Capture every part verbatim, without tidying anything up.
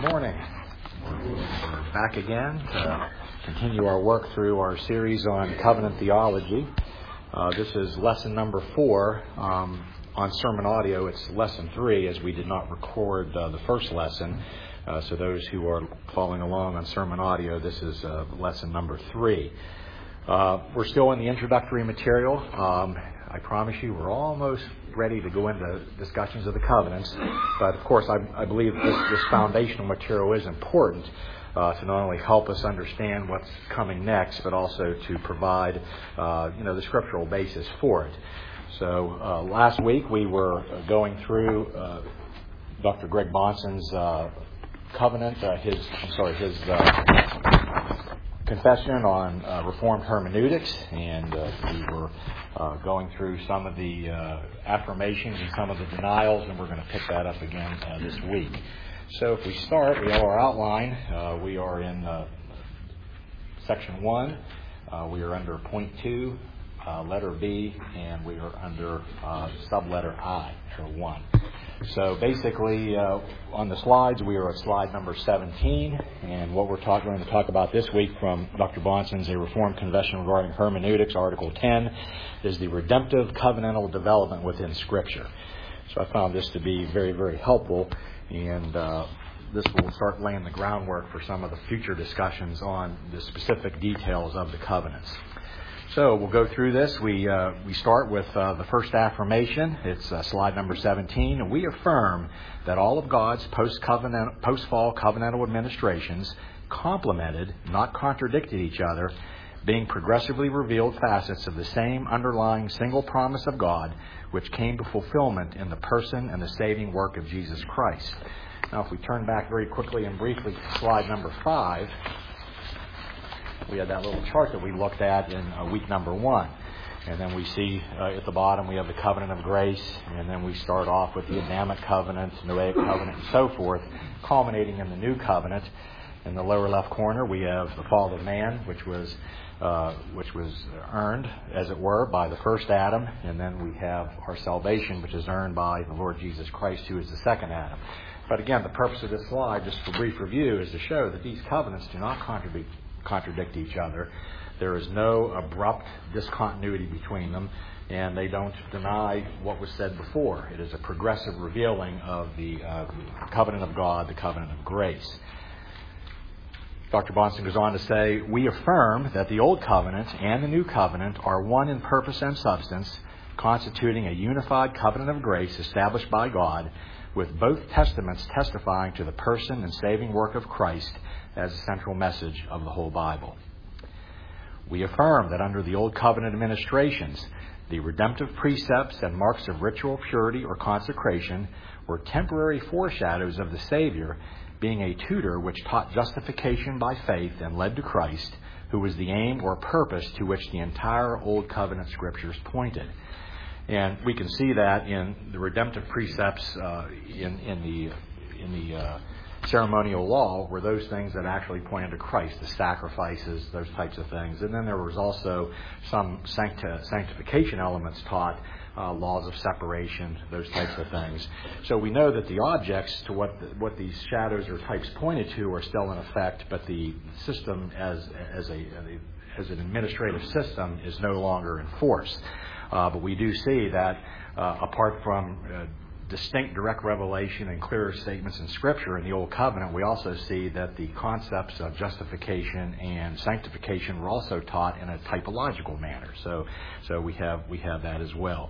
morning. We're back again to continue our work through our series on covenant theology. Uh, this is lesson number four. Um, on sermon audio, it's lesson three, as we did not record uh, the first lesson. Uh, so those who are following along on sermon audio, this is uh, lesson number three. Uh, we're still in the introductory material. Um, I promise you we're almost ready to go into discussions of the covenants. But, of course, I, I believe this, this foundational material is important uh, to not only help us understand what's coming next, but also to provide, uh, you know, the scriptural basis for it. So uh, last week we were going through uh, Doctor Greg Bahnsen's uh, covenant, uh, his, I'm sorry, his uh, confession on uh, Reformed hermeneutics, and uh, we were uh, going through some of the uh, affirmations and some of the denials, and we're going to pick that up again uh, this week. So if we start, we have our outline. Uh, we are in uh, section one. Uh, we are under point two, uh, letter B, and we are under uh, subletter I, or one. So basically, uh, on the slides, we are at slide number seventeen, and what we're talk, going to talk about this week from Doctor Bahnsen's A Reformed Confession Regarding Hermeneutics, Article ten, is the redemptive covenantal development within Scripture. So I found this to be very, very helpful, and uh, this will start laying the groundwork for some of the future discussions on the specific details of the covenants. So we'll go through this. We uh, we start with uh, the first affirmation. It's uh, slide number seventeen. We affirm that all of God's post-covenant, post-fall covenantal administrations complemented, not contradicted each other, being progressively revealed facets of the same underlying single promise of God, which came to fulfillment in the person and the saving work of Jesus Christ. Now, if we turn back very quickly and briefly to slide number five, we had that little chart that we looked at in uh, week number one. And then we see uh, at the bottom we have the covenant of grace, and then we start off with the Adamic covenant, Noahic covenant, and so forth, culminating in the new covenant. In the lower left corner we have the fall of man, which was uh, which was earned, as it were, by the first Adam, and then we have our salvation, which is earned by the Lord Jesus Christ, who is the second Adam. But again, the purpose of this slide, just for brief review, is to show that these covenants do not contradict contradict each other. There is no abrupt discontinuity between them, and they don't deny what was said before. It is a progressive revealing of the uh, covenant of God, the covenant of grace. Doctor Bahnsen goes on to say, we affirm that the Old Covenant and the New Covenant are one in purpose and substance, constituting a unified covenant of grace established by God, with both testaments testifying to the person and saving work of Christ as a central message of the whole Bible. We affirm that under the Old Covenant administrations, the redemptive precepts and marks of ritual purity or consecration were temporary foreshadows of the Savior, being a tutor which taught justification by faith and led to Christ, who was the aim or purpose to which the entire Old Covenant Scriptures pointed. And we can see that in the redemptive precepts uh, in, in the in the uh, ceremonial law were those things that actually pointed to Christ, the sacrifices, those types of things. And then there was also some sancti- sanctification elements taught, uh, laws of separation, those types of things. So we know that the objects to what the, what these shadows or types pointed to are still in effect, but the system as as a as an administrative system is no longer in force. Uh, but we do see that uh, apart from uh, distinct direct revelation and clearer statements in Scripture in the Old Covenant, we also see that the concepts of justification and sanctification were also taught in a typological manner. So, so we have we have that as well.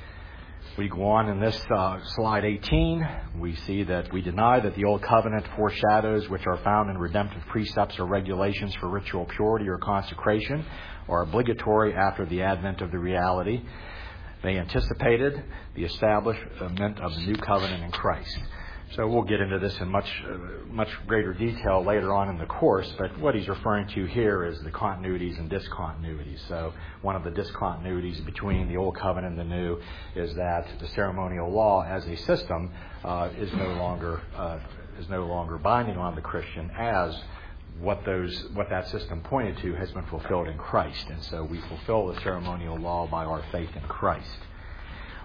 We go on in this uh, slide eighteen. We see that we deny that the Old Covenant foreshadows, which are found in redemptive precepts or regulations for ritual purity or consecration, are obligatory after the advent of the reality. They anticipated the establishment of the new covenant in Christ. So we'll get into this in much uh, much greater detail later on in the course, but what he's referring to here is the continuities and discontinuities. So one of the discontinuities between the Old Covenant and the New is that the ceremonial law as a system uh, is no longer uh, is no longer binding on the Christian, as what those what that system pointed to has been fulfilled in Christ. And so we fulfill the ceremonial law by our faith in Christ.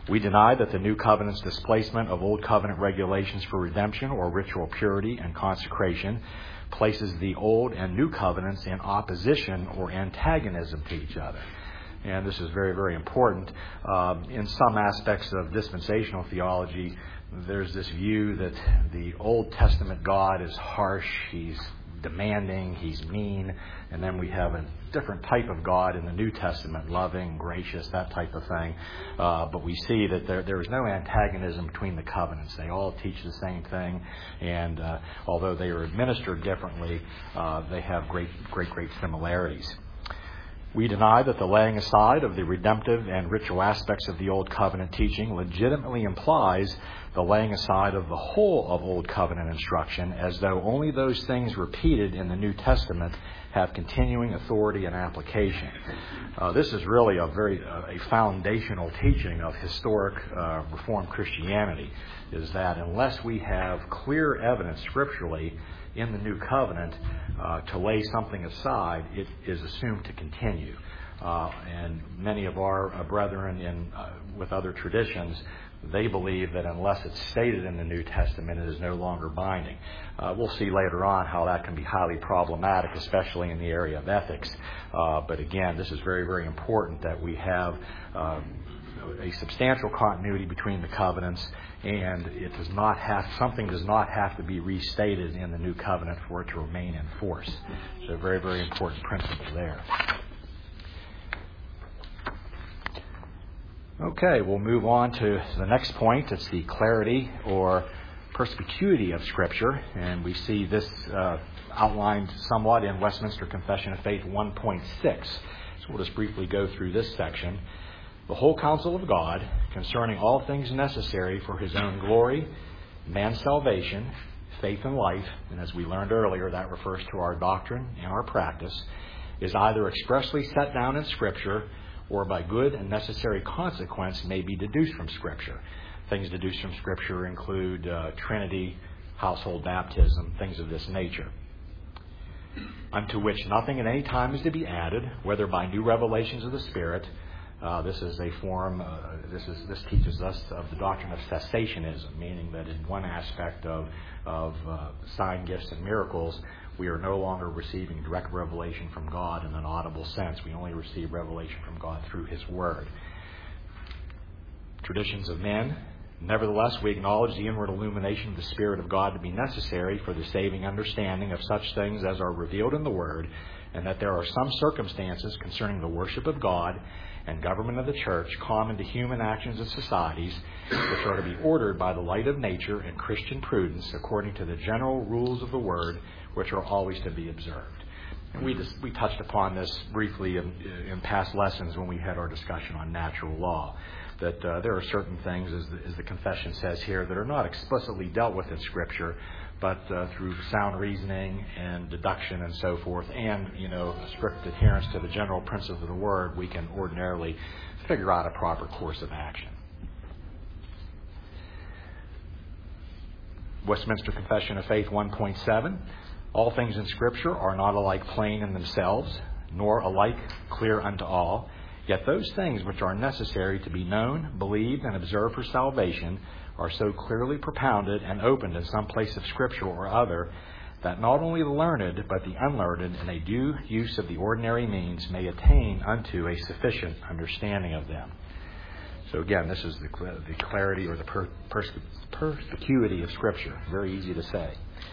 We deny that the New Covenant's displacement of Old Covenant regulations for redemption or ritual purity and consecration places the Old and New Covenants in opposition or antagonism to each other. And this is very, very important. Uh, in some aspects of dispensational theology, there's this view that the Old Testament God is harsh, he's demanding, he's mean, and then we have a different type of God in the New Testament, loving, gracious, that type of thing. Uh, but we see that there, there is no antagonism between the covenants. They all teach the same thing, and uh, although they are administered differently, uh, they have great, great, great similarities. We deny that the laying aside of the redemptive and ritual aspects of the Old Covenant teaching legitimately implies the laying aside of the whole of Old Covenant instruction, as though only those things repeated in the New Testament have continuing authority and application. Uh, this is really a very uh, a foundational teaching of historic uh, Reformed Christianity, is that unless we have clear evidence scripturally in the New Covenant uh, to lay something aside, it is assumed to continue. Uh, and many of our uh, brethren in uh, with other traditions, they believe that unless it's stated in the New Testament, it is no longer binding. Uh, we'll see later on how that can be highly problematic, especially in the area of ethics. Uh, but again, this is very, very important that we have um, a substantial continuity between the covenants, and it does not have something does not have to be restated in the New Covenant for it to remain in force. So, a very, very important principle there. Okay, we'll move on to the next point. It's the clarity or perspicuity of Scripture, and we see this uh, outlined somewhat in Westminster Confession of Faith one point six. So we'll just briefly go through this section. The whole counsel of God concerning all things necessary for His own glory, man's salvation, faith and life, and as we learned earlier, that refers to our doctrine and our practice, is either expressly set down in Scripture or by good and necessary consequence may be deduced from Scripture. Things deduced from Scripture include uh, Trinity, household baptism, things of this nature. Unto which nothing at any time is to be added, whether by new revelations of the Spirit. Uh, this is a form, uh, this is this teaches us of the doctrine of cessationism, meaning that in one aspect of, of uh, sign gifts and miracles, we are no longer receiving direct revelation from God in an audible sense. We only receive revelation from God through His Word. Traditions of men. Nevertheless, we acknowledge the inward illumination of the Spirit of God to be necessary for the saving understanding of such things as are revealed in the Word, and that there are some circumstances concerning the worship of God and government of the church common to human actions and societies, which are to be ordered by the light of nature and Christian prudence according to the general rules of the Word, which are always to be observed. And we just, we touched upon this briefly in, in past lessons when we had our discussion on natural law, that uh, there are certain things, as the, as the confession says here, that are not explicitly dealt with in Scripture, but uh, through sound reasoning and deduction and so forth, and, you know, a strict adherence to the general principles of the Word, we can ordinarily figure out a proper course of action. Westminster Confession of Faith one point seven. All things in Scripture are not alike plain in themselves, nor alike clear unto all. Yet those things which are necessary to be known, believed, and observed for salvation are so clearly propounded and opened in some place of Scripture or other, that not only the learned, but the unlearned, in a due use of the ordinary means, may attain unto a sufficient understanding of them. So again, this is the, the clarity or the per, pers, perspicuity of Scripture. Very easy to say.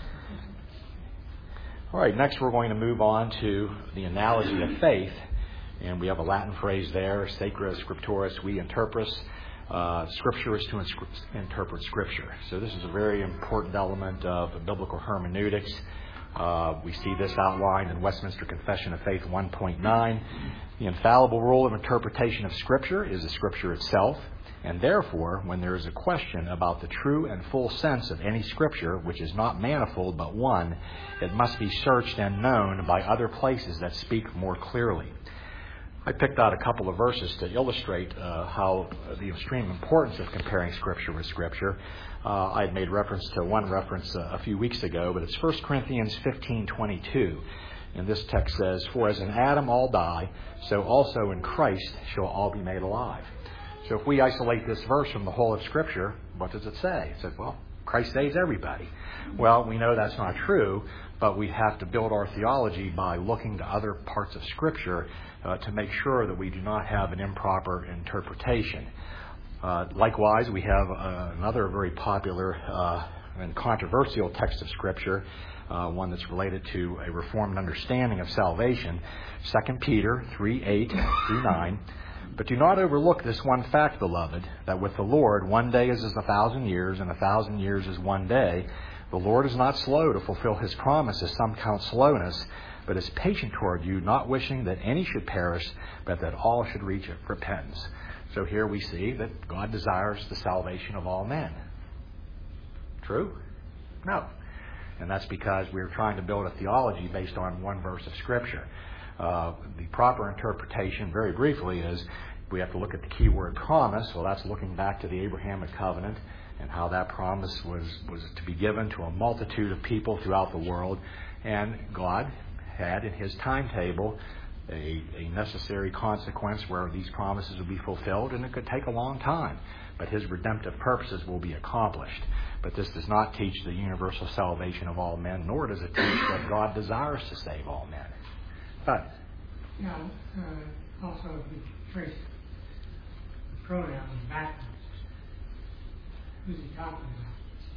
All right, next we're going to move on to the analogy of faith. And we have a Latin phrase there, sacra scripturis vi interpres. Uh, scripture is to inscri- interpret Scripture. So this is a very important element of biblical hermeneutics. Uh, we see this outlined in Westminster Confession of Faith one point nine. The infallible rule of interpretation of Scripture is the Scripture itself. And therefore, when there is a question about the true and full sense of any Scripture, which is not manifold but one, it must be searched and known by other places that speak more clearly. I picked out a couple of verses to illustrate uh, how the extreme importance of comparing Scripture with Scripture. Uh, I had made reference to one reference uh, a few weeks ago, but it's First Corinthians fifteen twenty-two. And this text says, "For as in Adam all die, so also in Christ shall all be made alive." So if we isolate this verse from the whole of Scripture, what does it say? It says, well, Christ saves everybody. Well, we know that's not true, but we have to build our theology by looking to other parts of Scripture uh, to make sure that we do not have an improper interpretation. Uh, likewise, we have uh, another very popular uh, and controversial text of Scripture, uh, one that's related to a Reformed understanding of salvation, Second Peter three, eight through nine. But do not overlook this one fact, beloved, that with the Lord one day is as a thousand years, and a thousand years is one day. The Lord is not slow to fulfill his promise, as some count slowness, but is patient toward you, not wishing that any should perish, but that all should reach repentance. So here we see that God desires the salvation of all men. True? No. And that's because we're trying to build a theology based on one verse of Scripture. Uh, the proper interpretation, very briefly, is we have to look at the key word promise. Well, that's looking back to the Abrahamic covenant and how that promise was, was to be given to a multitude of people throughout the world. And God had in his timetable a, a necessary consequence where these promises would be fulfilled, and it could take a long time. But his redemptive purposes will be accomplished. But this does not teach the universal salvation of all men, nor does it teach that God desires to save all men. But now, uh, also if we trace the pronouns backwards, who's he talking about?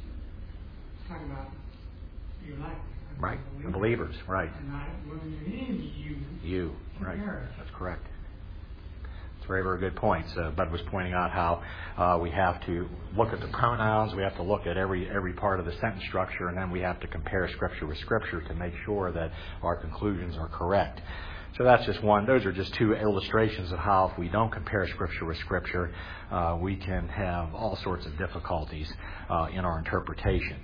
He's talking about the elect. Right, the believers, right. And not when you're in you. You, right. Perish. That's correct. It's a very, very good point. So Bud was pointing out how uh, we have to look at the pronouns, we have to look at every every part of the sentence structure, and then we have to compare Scripture with Scripture to make sure that our conclusions are correct. So that's just one. Those are just two illustrations of how if we don't compare Scripture with Scripture, uh, we can have all sorts of difficulties uh, in our interpretation.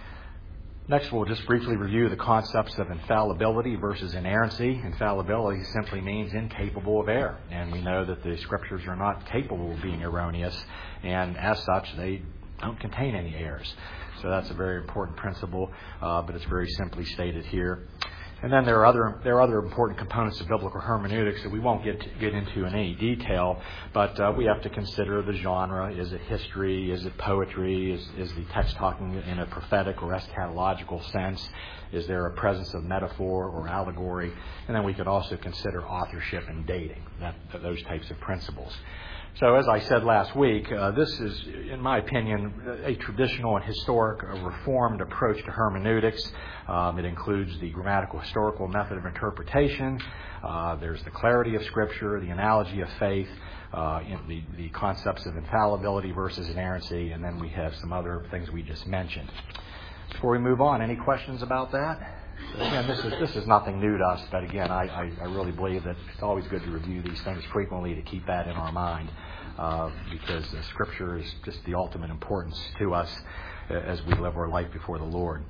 Next, we'll just briefly review the concepts of infallibility versus inerrancy. Infallibility simply means incapable of error, and we know that the Scriptures are not capable of being erroneous, and as such, they don't contain any errors. So that's a very important principle, uh, but it's very simply stated here. And then there are other there are other important components of biblical hermeneutics that we won't get to, get into in any detail, but uh, we have to consider the genre. Is it history? Is it poetry? Is, is the text talking in a prophetic or eschatological sense? Is there a presence of metaphor or allegory? And then we could also consider authorship and dating, that, those types of principles. So as I said last week, uh, this is, in my opinion, a traditional and historic, a reformed approach to hermeneutics. Um, it includes the grammatical historical method of interpretation. Uh, there's the clarity of Scripture, the analogy of faith, uh, in the, the concepts of infallibility versus inerrancy, and then we have some other things we just mentioned. Before we move on, any questions about that? Again, this is this is nothing new to us, but again, I, I, I really believe that it's always good to review these things frequently to keep that in our mind, uh, because uh, Scripture is just the ultimate importance to us uh, as we live our life before the Lord.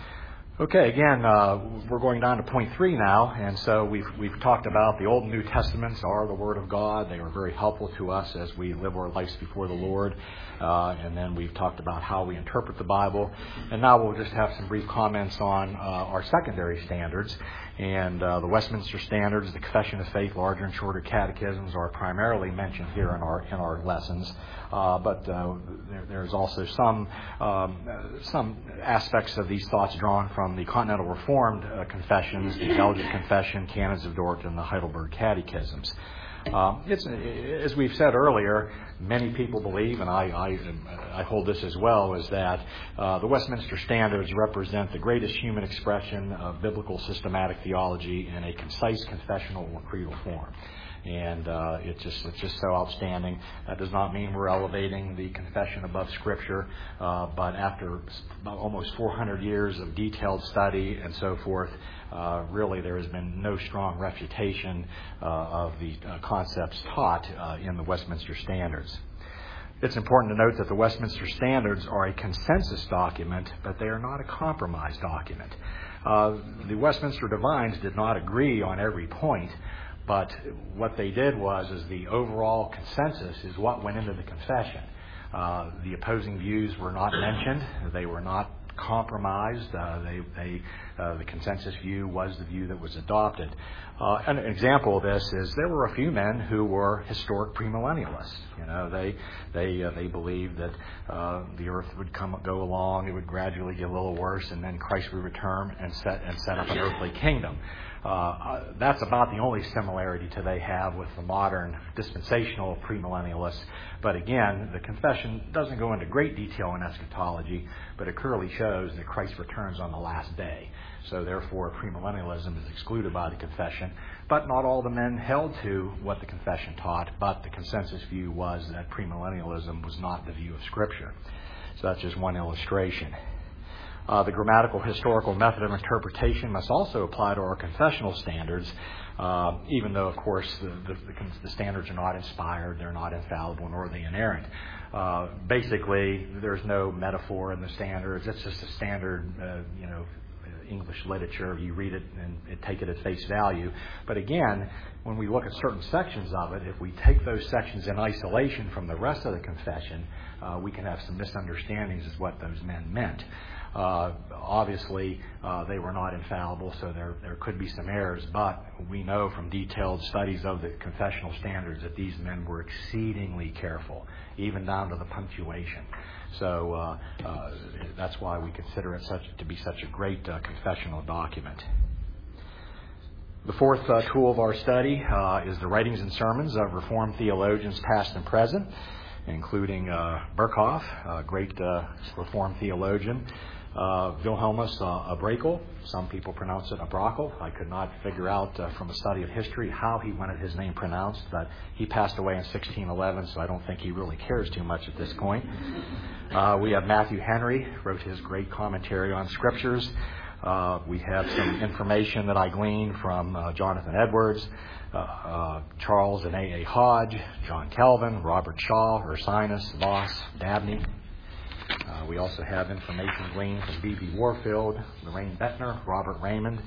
Okay, again, uh, we're going down to point three now, and so we've we've talked about the Old and New Testaments are the Word of God. They are very helpful to us as we live our lives before the Lord, uh, and then we've talked about how we interpret the Bible, and now we'll just have some brief comments on uh, our secondary standards. And uh, the Westminster Standards, the Confession of Faith, larger and shorter catechisms are primarily mentioned here in our in our lessons. Uh, but uh, there, there's also some um, some aspects of these thoughts drawn from the Continental Reformed uh, confessions, the Belgian Confession, Canons of Dort, and the Heidelberg Catechisms. Uh, it's, as we've said earlier, many people believe, and I, I, I hold this as well, is that uh, the Westminster Standards represent the greatest human expression of biblical systematic theology in a concise confessional or creedal form. And uh, it's just it's just so outstanding. That does not mean we're elevating the confession above Scripture, uh, but after almost four hundred years of detailed study and so forth, uh, really there has been no strong refutation uh, of the uh, concepts taught uh, in the Westminster Standards. It's important to note that the Westminster Standards are a consensus document, but they are not a compromise document. Uh, the Westminster Divines did not agree on every point, but what they did was is the overall consensus is what went into the confession. Uh, the opposing views were not mentioned. They were not compromised. Uh, they, they, uh, the consensus view was the view that was adopted. Uh, an example of this is there were a few men who were historic premillennialists. You know, they they uh, they believed that uh, the earth would come go along, it would gradually get a little worse, and then Christ would return and set and set up an earthly kingdom. Uh, that's about the only similarity to they have with the modern dispensational premillennialists. But again, the confession doesn't go into great detail in eschatology, but it clearly shows that Christ returns on the last day. So therefore, premillennialism is excluded by the confession. But not all the men held to what the confession taught, but the consensus view was that premillennialism was not the view of Scripture. So that's just one illustration. Uh, the grammatical historical method of interpretation must also apply to our confessional standards, uh, even though, of course, the, the, the standards are not inspired, they're not infallible, nor are they inerrant. Uh, basically, there's no metaphor in the standards. It's just a standard, uh, you know, English literature. You read it and take it at face value. But again, when we look at certain sections of it, if we take those sections in isolation from the rest of the confession, uh, we can have some misunderstandings as what those men meant. Uh, obviously, uh, they were not infallible, so there there could be some errors, but we know from detailed studies of the confessional standards that these men were exceedingly careful, even down to the punctuation. So uh, uh, that's why we consider it such to be such a great uh, confessional document. The fourth uh, tool of our study uh, is the writings and sermons of Reformed theologians past and present, including uh, Berkhoff, a great uh, Reformed theologian, uh, Wilhelmus uh, Abrakel. Some people pronounce it Abrakel. I could not figure out uh, from a study of history how he wanted his name pronounced, but he passed away in sixteen eleven, so I don't think he really cares too much at this point. Uh, we have Matthew Henry, wrote his great commentary on Scriptures. Uh, we have some information that I gleaned from uh, Jonathan Edwards, uh, uh, Charles and A A Hodge, John Calvin, Robert Shaw, Ursinus, Voss, Dabney. Uh, we also have information gleaned from B B Warfield, Lorraine Bettner, Robert Raymond.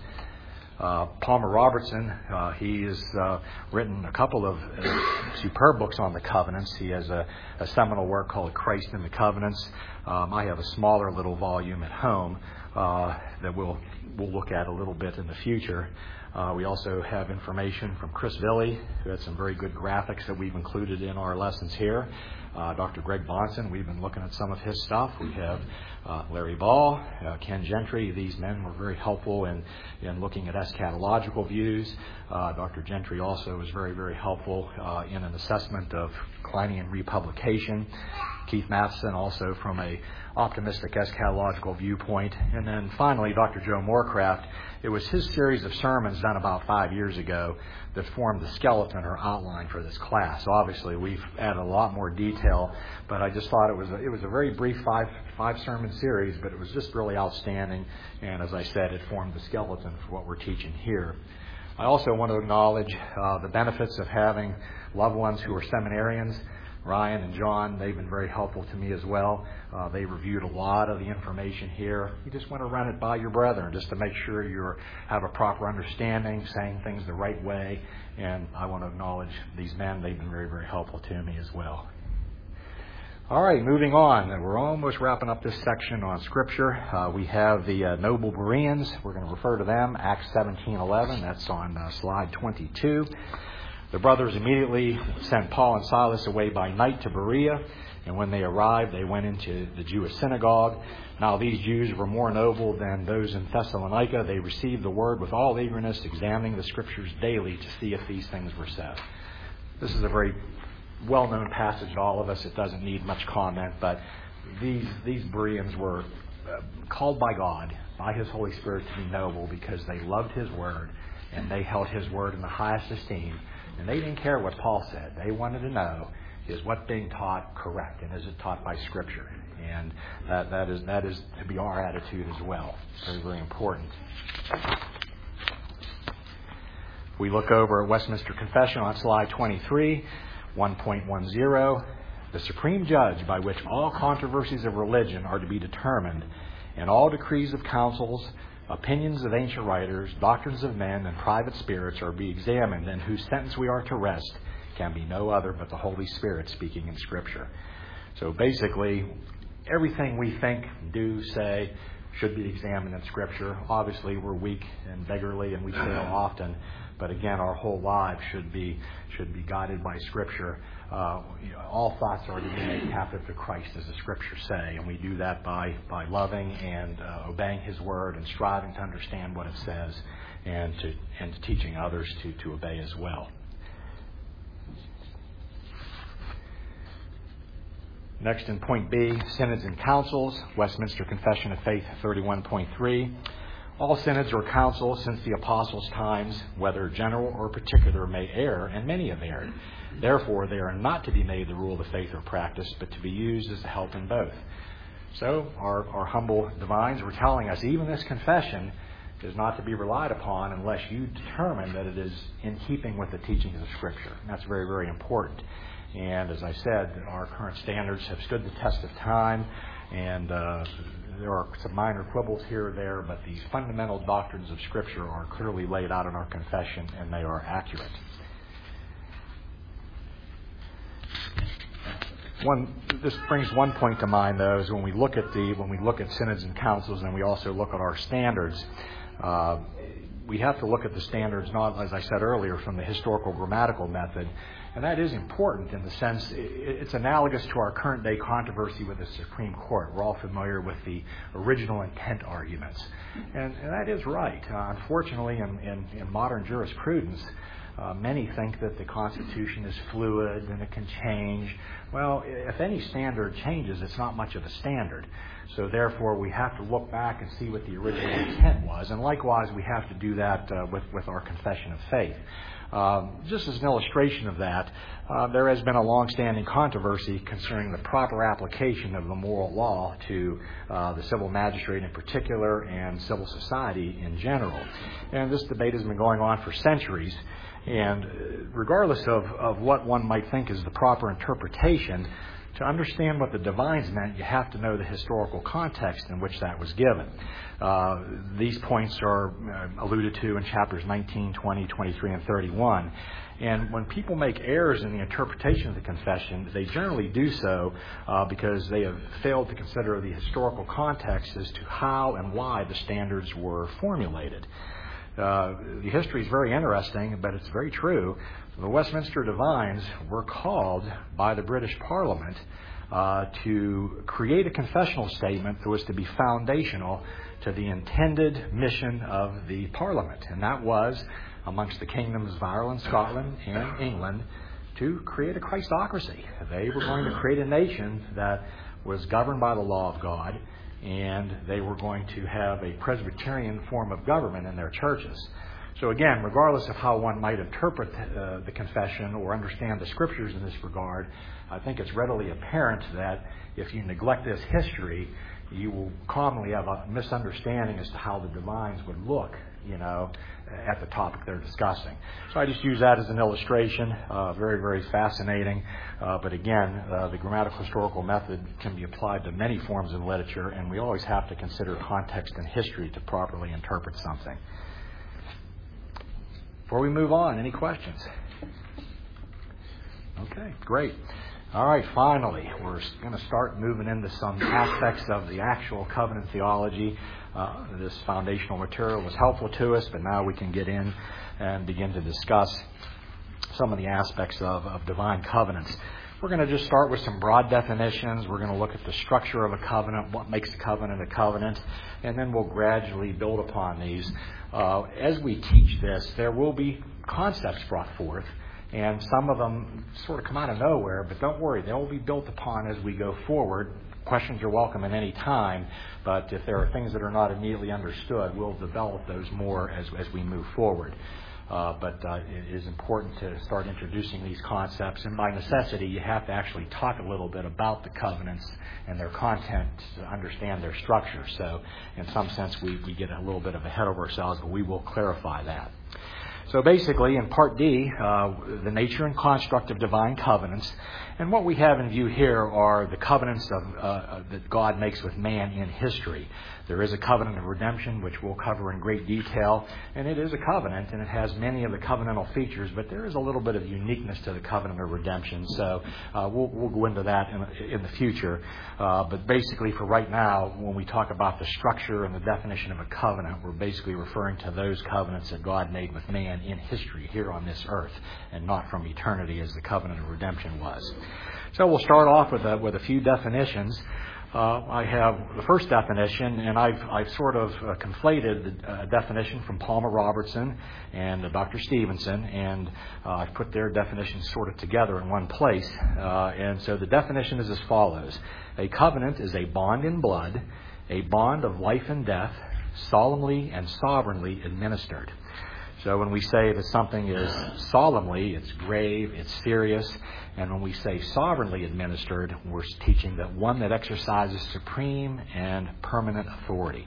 Uh, Palmer Robertson, uh, he has uh, written a couple of uh, superb books on the covenants. He has a, a seminal work called Christ in the Covenants. Um, I have a smaller little volume at home uh, that we'll, we'll look at a little bit in the future. Uh, we also have information from Chris Villey, who had some very good graphics that we've included in our lessons here. Uh, Doctor Greg Bonson, we've been looking at some of his stuff. We have uh, Larry Ball, uh, Ken Gentry. These men were very helpful in, in looking at eschatological views. Uh, Doctor Gentry also was very, very helpful uh, in an assessment of Kleinian republication. Keith Matheson also from a optimistic eschatological viewpoint. And then finally, Doctor Joe Morecraft. It was his series of sermons done about five years ago that formed the skeleton or outline for this class. So obviously, we've added a lot more detail, but I just thought it was a, it was a very brief five five sermon series, but it was just really outstanding. And as I said, it formed the skeleton for what we're teaching here. I also want to acknowledge uh, the benefits of having loved ones who are seminarians. Ryan and John, they've been very helpful to me as well. Uh, they reviewed a lot of the information here. You just want to run it by your brethren just to make sure you have a proper understanding, saying things the right way. And I want to acknowledge these men. They've been very, very helpful to me as well. All right, moving on. We're almost wrapping up this section on Scripture. Uh, we have the uh, noble Bereans. We're going to refer to them, Acts seventeen eleven. That's on uh, slide twenty-two. The brothers immediately sent Paul and Silas away by night to Berea, and when they arrived, they went into the Jewish synagogue. Now these Jews were more noble than those in Thessalonica. They received the word with all eagerness, examining the Scriptures daily to see if these things were said. This is a very well-known passage to all of us. It doesn't need much comment, but these these Bereans were called by God, by His Holy Spirit, to be noble because they loved His word, and they held His word in the highest esteem. And they didn't care what Paul said. They wanted to know, is what being taught correct? And is it taught by Scripture? And that, that is that is to be our attitude as well. Very, very important. We look over at Westminster Confession on slide twenty-three, one point ten. The supreme judge by which all controversies of religion are to be determined, and all decrees of councils, opinions of ancient writers, doctrines of men, and private spirits are to be examined, and whose sentence we are to rest can be no other but the Holy Spirit speaking in Scripture. So basically, everything we think, do, say, should be examined in Scripture. Obviously, we're weak and beggarly, and we fail often. But again, our whole lives should be should be guided by Scripture. Uh, you know, all thoughts are to be made captive to Christ, as the Scriptures say, and we do that by by loving and uh, obeying His Word and striving to understand what it says, and to and to teaching others to to obey as well. Next, in point B, synods and councils, Westminster Confession of Faith thirty-one point three. All synods or councils since the apostles' times, whether general or particular, may err, and many have erred. Therefore, they are not to be made the rule of faith or practice, but to be used as a help in both. So, our, our humble divines were telling us, even this confession is not to be relied upon unless you determine that it is in keeping with the teachings of Scripture. And that's very, very important. And as I said, our current standards have stood the test of time, and uh, there are some minor quibbles here or there, but these fundamental doctrines of Scripture are clearly laid out in our confession, and they are accurate. One, this brings one point to mind, though, is when we look at the when we look at synods and councils, and we also look at our standards. Uh, we have to look at the standards, not, as I said earlier, from the historical grammatical method. And that is important in the sense it's analogous to our current day controversy with the Supreme Court. We're all familiar with the original intent arguments. And, and that is right. Uh, unfortunately, in, in, in modern jurisprudence, uh, many think that the Constitution is fluid and it can change. Well, if any standard changes, it's not much of a standard. So therefore, we have to look back and see what the original intent was. And likewise, we have to do that uh, with, with our confession of faith. Um, just as an illustration of that, uh, there has been a long-standing controversy concerning the proper application of the moral law to uh, the civil magistrate in particular and civil society in general. And this debate has been going on for centuries. And regardless of, of what one might think is the proper interpretation, to understand what the divines meant, you have to know the historical context in which that was given. Uh, these points are uh, alluded to in chapters nineteen, twenty, twenty-three, and thirty-one. And when people make errors in the interpretation of the confession, they generally do so uh, because they have failed to consider the historical context as to how and why the standards were formulated. Uh, the history is very interesting, but it's very true. The Westminster Divines were called by the British Parliament uh, to create a confessional statement that was to be foundational to the intended mission of the Parliament. And that was, amongst the kingdoms of Ireland, Scotland, and England, to create a Christocracy. They were going to create a nation that was governed by the law of God, and they were going to have a Presbyterian form of government in their churches. So again, regardless of how one might interpret uh, the confession or understand the Scriptures in this regard, I think it's readily apparent that if you neglect this history, you will commonly have a misunderstanding as to how the divines would look, you know, at the topic they're discussing. So I just use that as an illustration. Uh, very, very fascinating. Uh, but again, uh, the grammatical historical method can be applied to many forms of literature, and we always have to consider context and history to properly interpret something. Before we move on, any questions? Okay, great. All right, finally, we're going to start moving into some aspects of the actual covenant theology. Uh, this foundational material was helpful to us, but now we can get in and begin to discuss some of the aspects of, of divine covenants. We're going to just start with some broad definitions. We're going to look at the structure of a covenant, what makes a covenant a covenant, and then we'll gradually build upon these. Uh, as we teach this, there will be concepts brought forth, and some of them sort of come out of nowhere, but don't worry, they'll be built upon as we go forward. Questions are welcome at any time, but if there are things that are not immediately understood, we'll develop those more as, as we move forward. Uh, but uh, it is important to start introducing these concepts, and by necessity, you have to actually talk a little bit about the covenants and their content to understand their structure. So, in some sense, we, we get a little bit of ahead of ourselves, but we will clarify that. So basically, in Part D, uh, the nature and construct of divine covenants. And what we have in view here are the covenants of, uh, that God makes with man in history. There is a covenant of redemption, which we'll cover in great detail. And it is a covenant, and it has many of the covenantal features, but there is a little bit of uniqueness to the covenant of redemption. So uh, we'll, we'll go into that in, in the future. Uh, but basically, for right now, when we talk about the structure and the definition of a covenant, we're basically referring to those covenants that God made with man in history here on this earth, and not from eternity as the covenant of redemption was. So we'll start off with a, with a few definitions. Uh, I have the first definition, and I've, I've sort of uh, conflated the uh, definition from Palmer Robertson and uh, Doctor Stevenson, and uh, I've put their definitions sort of together in one place. Uh, and so the definition is as follows. A covenant is a bond in blood, a bond of life and death, solemnly and sovereignly administered. So when we say that something is solemnly, it's grave, it's serious. And when we say sovereignly administered, we're teaching that one that exercises supreme and permanent authority.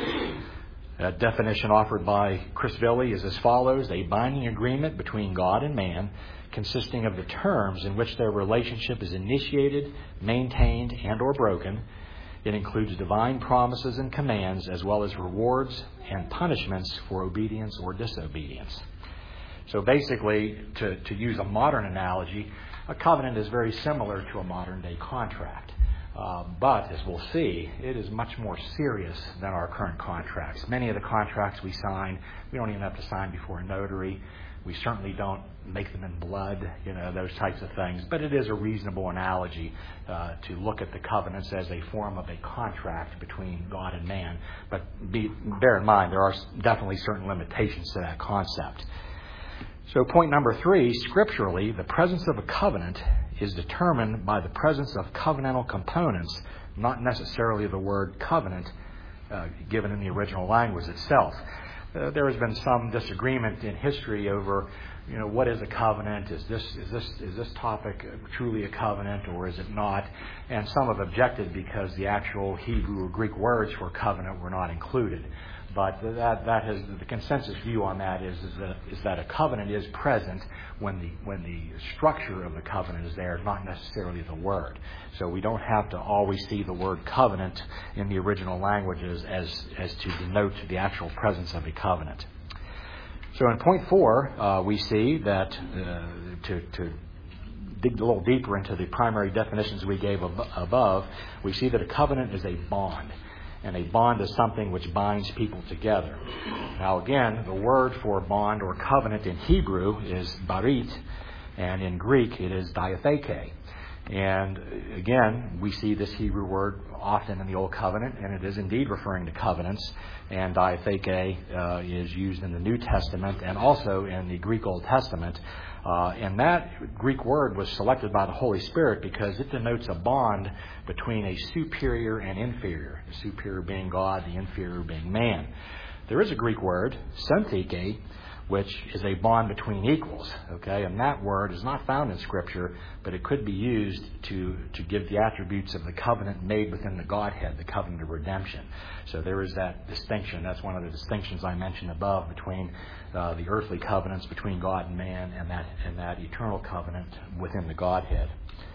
A definition offered by Chris Villey is as follows. A binding agreement between God and man consisting of the terms in which their relationship is initiated, maintained, and or broken. It includes divine promises and commands, as well as rewards and punishments for obedience or disobedience. So basically, to, to use a modern analogy, a covenant is very similar to a modern-day contract. Uh, but, as we'll see, it is much more serious than our current contracts. Many of the contracts we sign, we don't even have to sign before a notary. We certainly don't make them in blood, you know, those types of things. But it is a reasonable analogy uh, to look at the covenants as a form of a contract between God and man. But be, bear in mind, there are definitely certain limitations to that concept. So point number three, scripturally, the presence of a covenant is determined by the presence of covenantal components, not necessarily the word covenant uh, given in the original language itself. Uh, there has been some disagreement in history over, you know, what is a covenant? Is this is this is this topic truly a covenant, or is it not? And some have objected because the actual Hebrew or Greek words for covenant were not included. But that that has the consensus view on that is is that is that a covenant is present when the when the structure of the covenant is there, not necessarily the word. So we don't have to always see the word covenant in the original languages as as to denote the actual presence of a covenant. So in point four, uh, we see that uh, to to dig a little deeper into the primary definitions we gave ab- above, we see that a covenant is a bond. And a bond is something which binds people together. Now again, the word for bond or covenant in Hebrew is barit, and in Greek it is diatheke. And again, we see this Hebrew word often in the Old Covenant, and it is indeed referring to covenants. And diatheke uh, is used in the New Testament and also in the Greek Old Testament. Uh, and that Greek word was selected by the Holy Spirit because it denotes a bond between a superior and inferior, the superior being God, the inferior being man. There is a Greek word, syntheke, which is a bond between equals, okay? And that word is not found in Scripture, but it could be used to, to give the attributes of the covenant made within the Godhead, the covenant of redemption. So there is that distinction. That's one of the distinctions I mentioned above between uh, the earthly covenants between God and man and that, and that eternal covenant within the Godhead.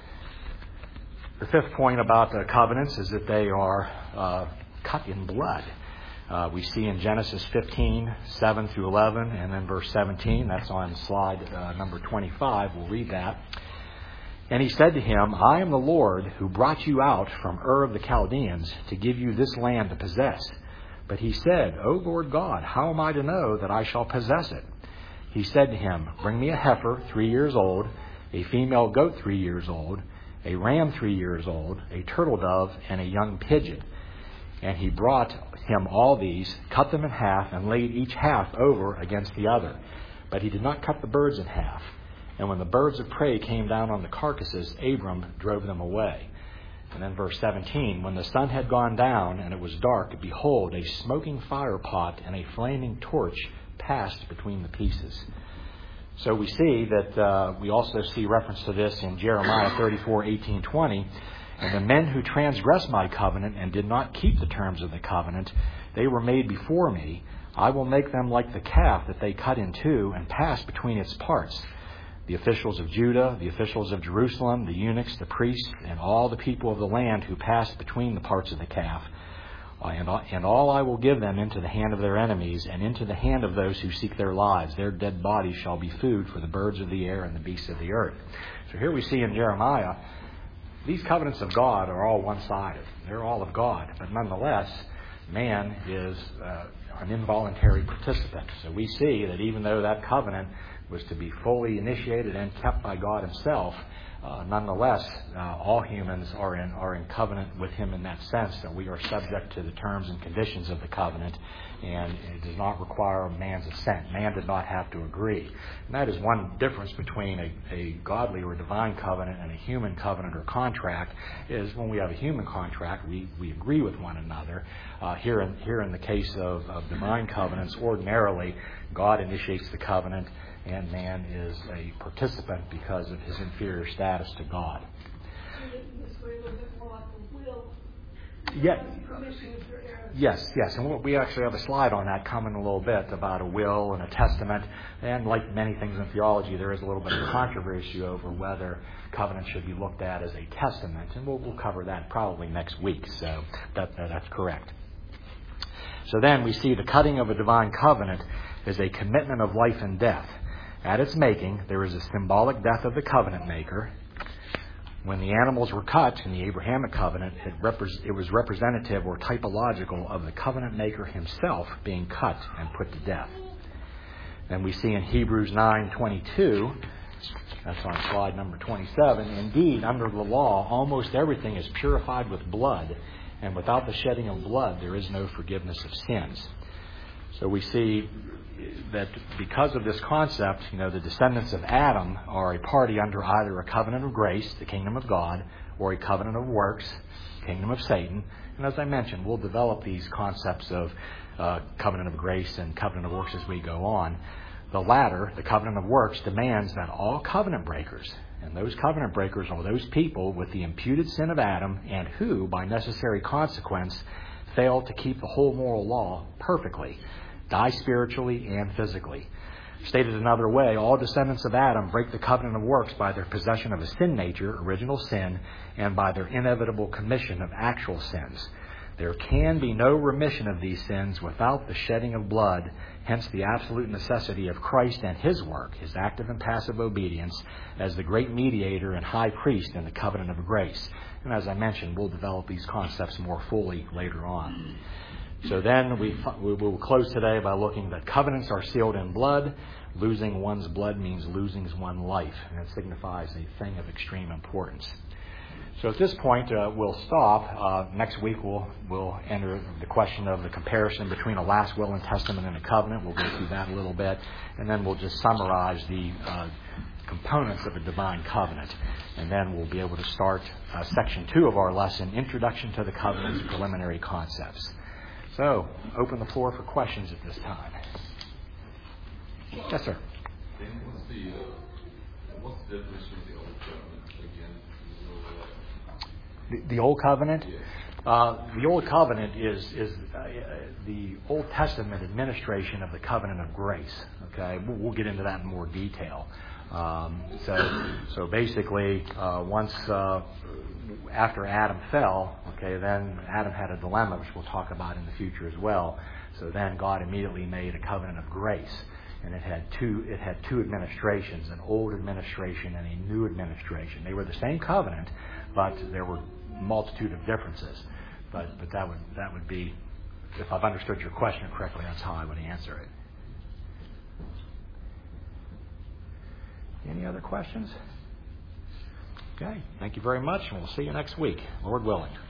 The fifth point about the covenants is that they are uh, cut in blood. Uh, we see in Genesis fifteen, seven through eleven, and then verse seventeen. That's on slide uh, number twenty-five. We'll read that. And he said to him, I am the Lord who brought you out from Ur of the Chaldeans to give you this land to possess. But he said, O Lord God, how am I to know that I shall possess it? He said to him, Bring me a heifer three years old, a female goat three years old, a ram three years old, a turtle dove, and a young pigeon. And he brought him all these, cut them in half, and laid each half over against the other. But he did not cut the birds in half. And when the birds of prey came down on the carcasses, Abram drove them away. And then verse seventeen, when the sun had gone down and it was dark, behold, a smoking fire pot and a flaming torch passed between the pieces. So we see that uh, we also see reference to this in Jeremiah thirty-four, eighteen, twenty. And the men who transgressed my covenant and did not keep the terms of the covenant, they were made before me. I will make them like the calf that they cut in two and passed between its parts. The officials of Judah, the officials of Jerusalem, the eunuchs, the priests, and all the people of the land who passed between the parts of the calf. Uh, and, and all I will give them into the hand of their enemies, and into the hand of those who seek their lives. Their dead bodies shall be food for the birds of the air and the beasts of the earth. So here we see in Jeremiah, these covenants of God are all one-sided. They're all of God. But nonetheless, man is uh, an involuntary participant. So we see that even though that covenant was to be fully initiated and kept by God himself, Uh, nonetheless, uh, all humans are in are in covenant with him in that sense, that we are subject to the terms and conditions of the covenant, and it does not require man's assent. Man did not have to agree. And that is one difference between a, a godly or divine covenant and a human covenant or contract, is when we have a human contract, we, we agree with one another. Uh, here, in, here in the case of, of divine covenants, ordinarily, God initiates the covenant, and man is a participant because of his inferior status to God. This way, a little bit more like a will. Yeah. Permission of your heirs. Yes, yes, and we actually have a slide on that coming a little bit about a will and a testament. And like many things in theology, there is a little bit of controversy over whether covenant should be looked at as a testament, and we'll, we'll cover that probably next week. So that, that that's correct. So then we see the cutting of a divine covenant is a commitment of life and death. At its making, there is a symbolic death of the covenant maker. When the animals were cut in the Abrahamic covenant, it, repre- it was representative or typological of the covenant maker himself being cut and put to death. Then we see in Hebrews nine twenty-two, that's on slide number twenty-seven, indeed, under the law, almost everything is purified with blood, and without the shedding of blood, there is no forgiveness of sins. So we see that because of this concept, you know, the descendants of Adam are a party under either a covenant of grace, the kingdom of God, or a covenant of works, kingdom of Satan. And as I mentioned, we'll develop these concepts of uh, covenant of grace and covenant of works as we go on. The latter, the covenant of works, demands that all covenant breakers, and those covenant breakers are those people with the imputed sin of Adam and who, by necessary consequence, fail to keep the whole moral law perfectly, die spiritually and physically. Stated another way, all descendants of Adam break the covenant of works by their possession of a sin nature, original sin, and by their inevitable commission of actual sins. There can be no remission of these sins without the shedding of blood, hence the absolute necessity of Christ and his work, his active and passive obedience, as the great mediator and high priest in the covenant of grace. And as I mentioned, we'll develop these concepts more fully later on. So then we, we will close today by looking that covenants are sealed in blood. Losing one's blood means losing one's life, and it signifies a thing of extreme importance. So at this point, uh, we'll stop. Uh, next week, we'll we'll enter the question of the comparison between a last will and testament and a covenant. We'll go through that a little bit, and then we'll just summarize the uh, components of a divine covenant. And then we'll be able to start uh, section two of our lesson, Introduction to the Covenants, Preliminary Concepts. So, open the floor for questions at this time. Yes, sir. Then what's the uh, what's the definition of the old covenant again? The, the Old Covenant? Yes. Uh, the Old Covenant is is uh, the Old Testament administration of the covenant of grace. Okay, we'll, we'll get into that in more detail. Um, so, so basically, uh, once uh, after Adam fell, okay, then Adam had a dilemma, which we'll talk about in the future as well. So then God immediately made a covenant of grace, and it had two it had two administrations, an old administration and a new administration. They were the same covenant, but there were a multitude of differences. But but that would that would be, if I've understood your question correctly, that's how I would answer it. Any other questions? Okay. Thank you very much, and we'll see you next week, Lord willing.